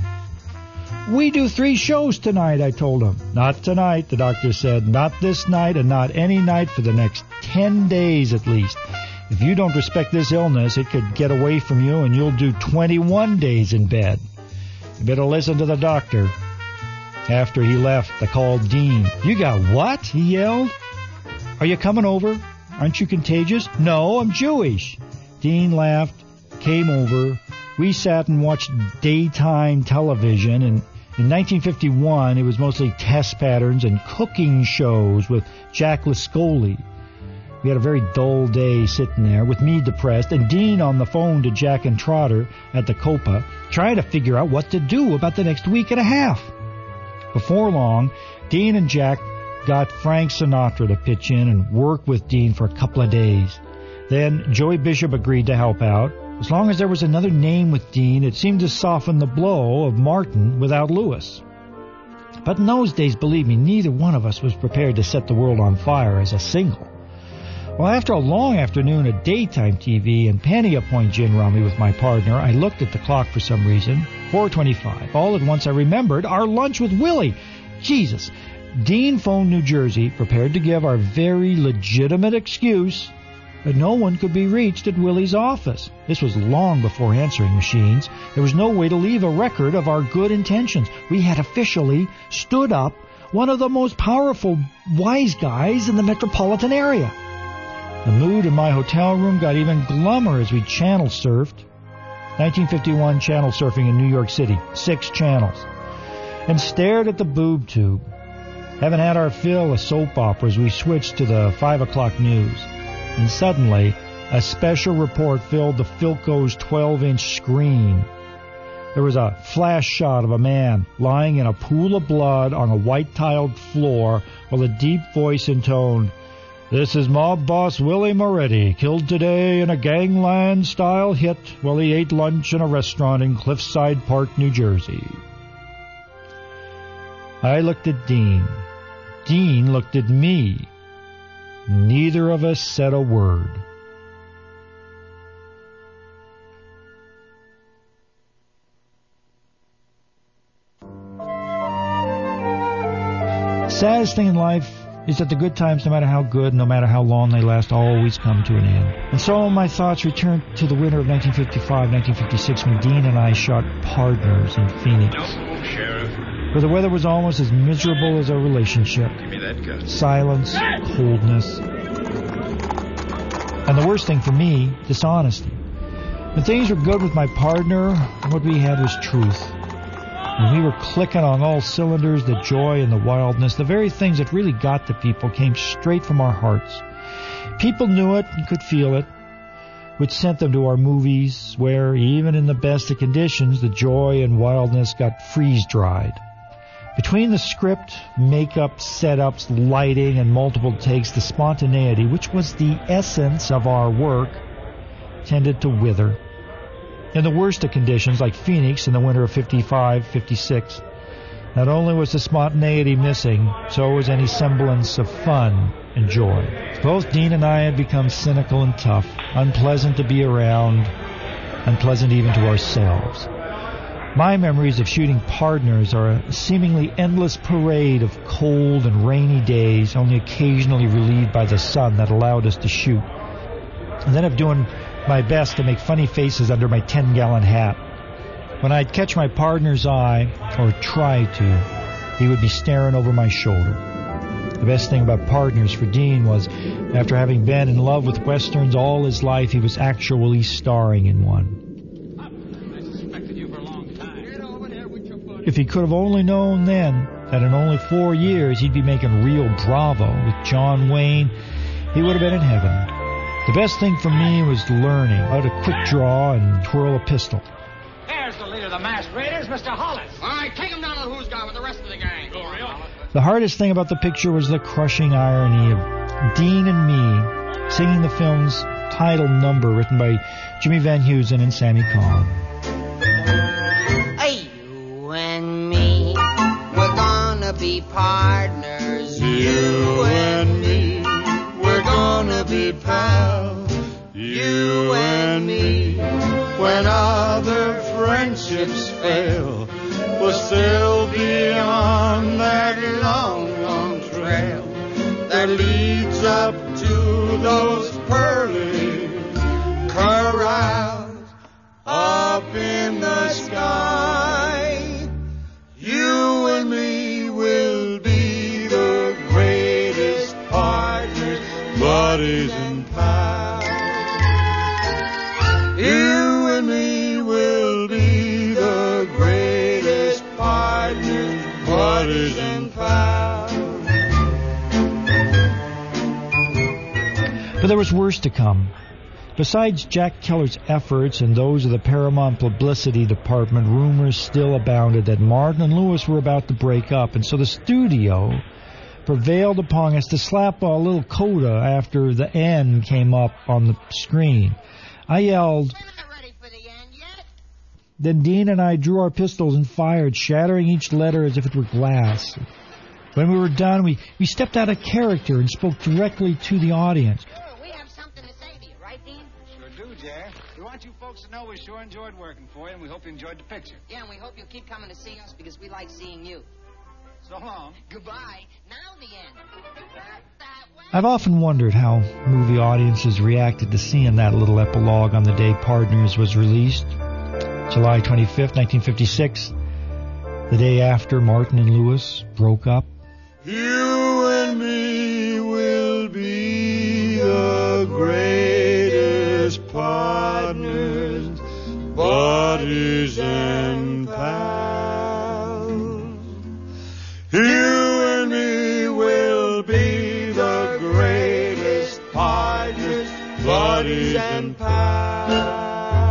"We do 3 shows tonight," I told him. "Not tonight," the doctor said. "Not this night and not any night for the next 10 days at least. If you don't respect this illness, it could get away from you and you'll do 21 days in bed. You better listen to the doctor." After he left, I called Dean. "You got what?" he yelled. "Are you coming over? Aren't you contagious?" "No, I'm Jewish." Dean laughed, came over. We sat and watched daytime television, and in 1951, it was mostly test patterns and cooking shows with Jack Lascoli. We had a very dull day sitting there, with me depressed, and Dean on the phone to Jack and Trotter at the Copa, trying to figure out what to do about the next week and a half. Before long, Dean and Jack got Frank Sinatra to pitch in and work with Dean for a couple of days. Then Joey Bishop agreed to help out. As long as there was another name with Dean, it seemed to soften the blow of Martin without Lewis. But in those days, believe me, neither one of us was prepared to set the world on fire as a single. Well, after a long afternoon of daytime TV and plenty of point gin rummy with my partner, I looked at the clock for some reason. 4:25. All at once I remembered our lunch with Willie. Jesus. Dean phoned New Jersey, prepared to give our very legitimate excuse that no one could be reached at Willie's office. This was long before answering machines. There was no way to leave a record of our good intentions. We had officially stood up one of the most powerful wise guys in the metropolitan area. The mood in my hotel room got even glummer as we channel surfed. 1951 channel surfing in New York City, 6 channels. And stared at the boob tube. Haven't had our fill of soap operas, we switched to the 5 o'clock news. And suddenly, a special report filled the Philco's 12-inch screen. There was a flash shot of a man lying in a pool of blood on a white-tiled floor while a deep voice intoned, "This is mob boss Willie Moretti, killed today in a gangland-style hit while he ate lunch in a restaurant in Cliffside Park, New Jersey." I looked at Dean. Dean looked at me. Neither of us said a word. Saddest thing in life is that the good times, no matter how good, no matter how long they last, always come to an end. And so my thoughts returned to the winter of 1955, 1956, when Dean and I shot Partners in Phoenix. No, Sheriff. Where the weather was almost as miserable as our relationship. Give me that gun. Silence, coldness. And the worst thing for me, dishonesty. When things were good with my partner, what we had was truth. When we were clicking on all cylinders, the joy and the wildness, the very things that really got to people, came straight from our hearts. People knew it and could feel it. which sent them to our movies where, even in the best of conditions, the joy and wildness got freeze-dried. Between the script, makeup, setups, lighting, and multiple takes, the spontaneity, which was the essence of our work, tended to wither. In the worst of conditions, like Phoenix in the winter of 55, 56, not only was the spontaneity missing, so was any semblance of fun and joy. Both Dean and I had become cynical and tough, unpleasant to be around, unpleasant even to ourselves. My memories of shooting Partners are a seemingly endless parade of cold and rainy days, only occasionally relieved by the sun that allowed us to shoot. And then of doing my best to make funny faces under my 10-gallon hat. When I'd catch my partner's eye, or try to, he would be staring over my shoulder. The best thing about Partners for Dean was, after having been in love with Westerns all his life, he was actually starring in one. I suspected you for a long time. Get over there with your buddy. If he could have only known then that in only 4 years he'd be making Rio Bravo with John Wayne, he would have been in heaven. The best thing for me was learning how to quick draw and twirl a pistol. There's the leader of the masked raiders, Mr. Hollis. All right, take him down to the Who's Got with the rest of the gang. Go, Rio. The hardest thing about the picture was the crushing irony of Dean and me singing the film's title number written by Jimmy Van Heusen and Sammy Kahn. Hey, you and me, we're gonna be partners. You and me, we're gonna be pals. You and me, when other friendships fail, we'll still be on that long, long trail that leads up to those pearly corrals up in the sky. You and me will be the greatest partners, buddies and pals. You and me will be the greatest partners, buddies and pals. But there was worse to come. Besides Jack Keller's efforts and those of the Paramount publicity department, rumors still abounded that Martin and Lewis were about to break up, and so the studio prevailed upon us to slap a little coda after the N came up on the screen. I yelled, then Dean and I drew our pistols and fired, shattering each letter as if it were glass. When we were done, we stepped out of character and spoke directly to the audience. We have something to say to you, right, Dean? Sure do, Jerry. We want you folks to know we sure enjoyed working for you, and we hope you enjoyed the picture. Yeah, and we hope you'll keep coming to see us because we like seeing you. So long. Goodbye. Now the end. I've often wondered how movie audiences reacted to seeing that little epilogue on the day Partners was released. July 25th, 1956, the day after Martin and Lewis broke up. You and me will be the greatest partners, buddies and pals. You and me will be the greatest partners, buddies and pals.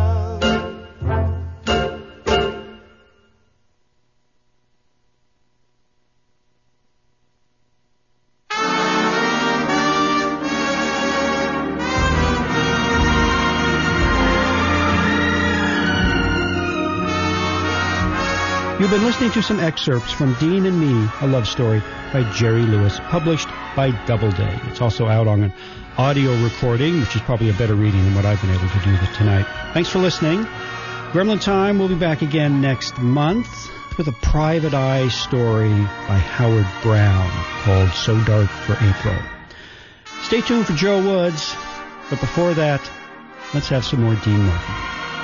You've been listening to some excerpts from Dean and Me, a love story by Jerry Lewis, published by Doubleday. It's also out on an audio recording, which is probably a better reading than what I've been able to do tonight. Thanks for listening. Gremlin Time will be back again next month with a private eye story by Howard Brown called So Dark for April. Stay tuned for Joe Woods, but before that, let's have some more Dean Martin.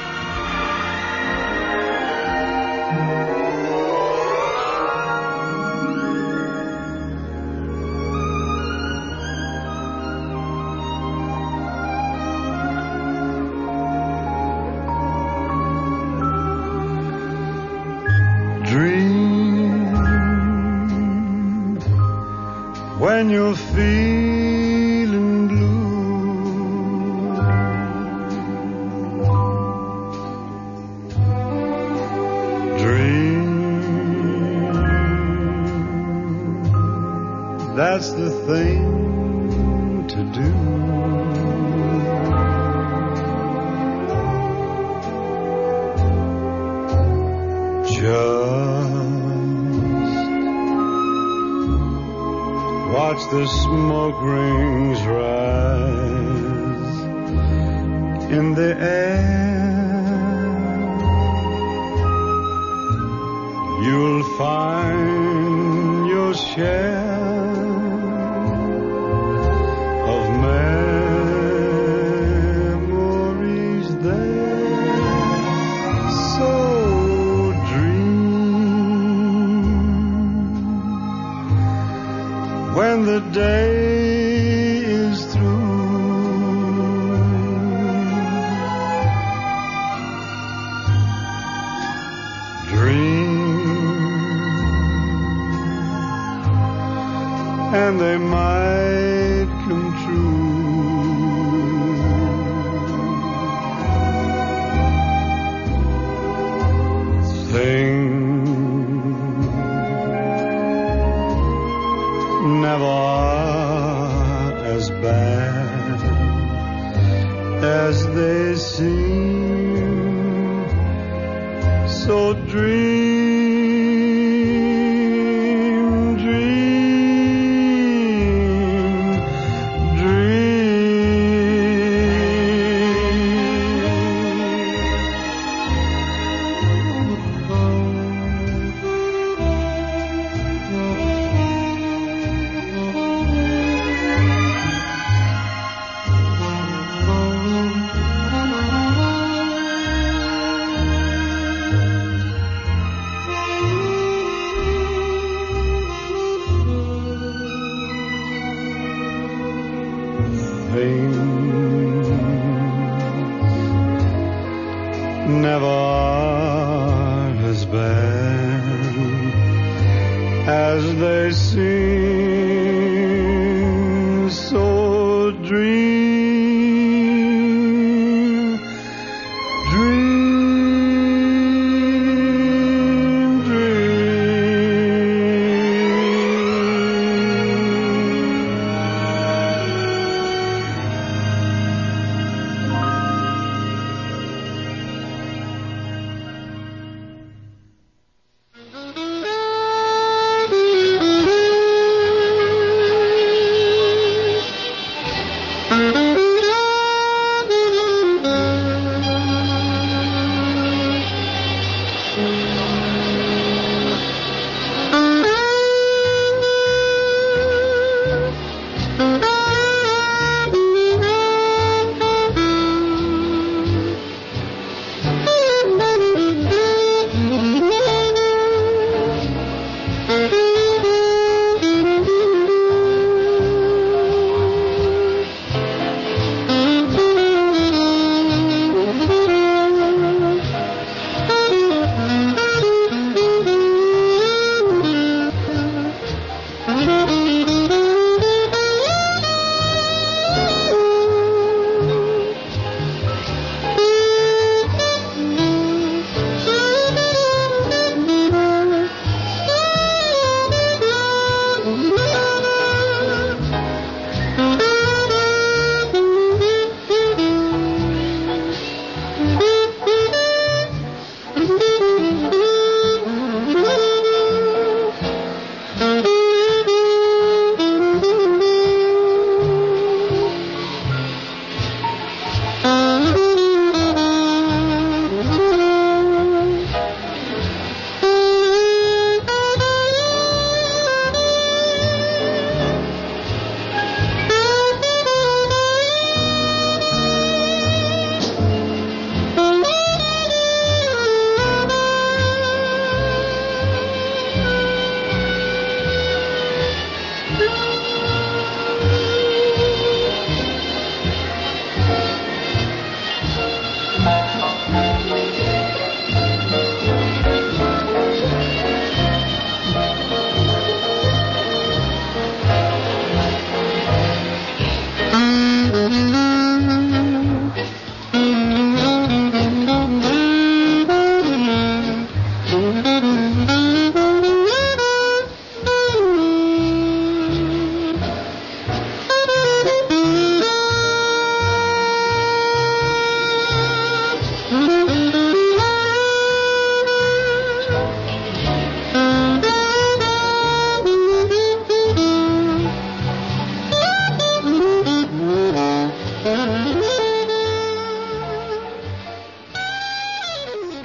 When you're feeling blue, that's the thing to do. Just watch the smoke rings rise in the air. You'll find your share of memories there. So when the day is through, dream, and they might come true. Think never as bad as they seem. So dream, dream, never as bad as they seem. So dream, dream,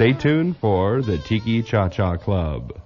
Stay tuned for the Tiki Cha-Cha Club.